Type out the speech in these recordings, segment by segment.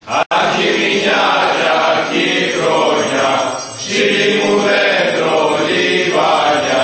Αρχιμηνιά και αρχιχρόνια, ψηλή μου δέντρο λιβάνια,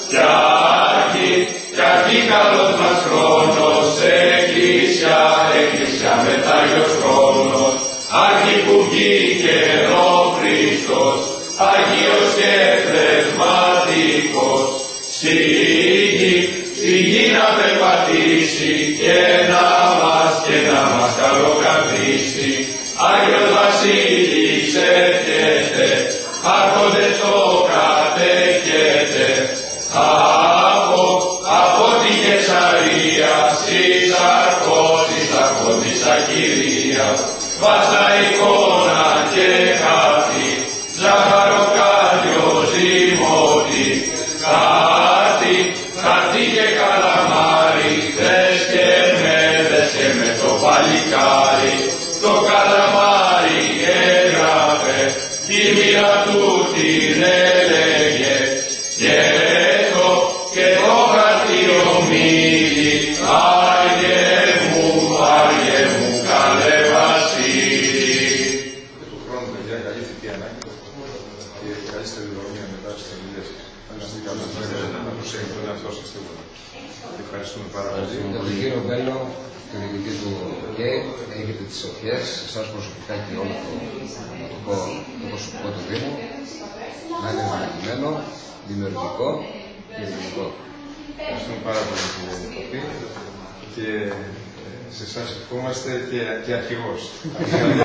κι αρχή καλός μας χρόνος, εκκλησιά μετάγιος χρόνος, αρχή που βγήκε ο Χριστός, Άγιος και πνευματικός, στη γη να περπατήσει και να μας καλοκαρδίσει. Άγιος Βασίλης έρχεται, άρχοντες το κατέχετε, από τη Κεσαρία στις αρχόντισσα Κυρία, βάστα εικόνα και χάρτη, ζαχαροκάλιο ζυμώτη, χάρτη και καλαμάρι, δες και με το παλικάρι, το καλαμάρι έγραφε, τη μοίρα του την έλεγε, και το χαρτί ομίλη, Άργε μου καλέ Βασίλη. Του χρόνου, παιδιά, καλή θητεία να έχετε και καλή σταδιοδρομία μετά στις δουλειές σας. Να προσέχετε τον εαυτό σας τίποτα. Ευχαριστούμε πάρα πολύ. Για τον κύριο Μπέλο, τον διοικητή του ΚΕ, έχετε τις ευχές, εσάς προσωπικά και όλο το προσωπικό του Δήμου, να είναι μαγειμένο, δημιουργικό και ελληνικό. Ευχαριστούμε πάρα πολύ κύριε Νικοπή και σε εσάς ευχόμαστε και αρχηγός.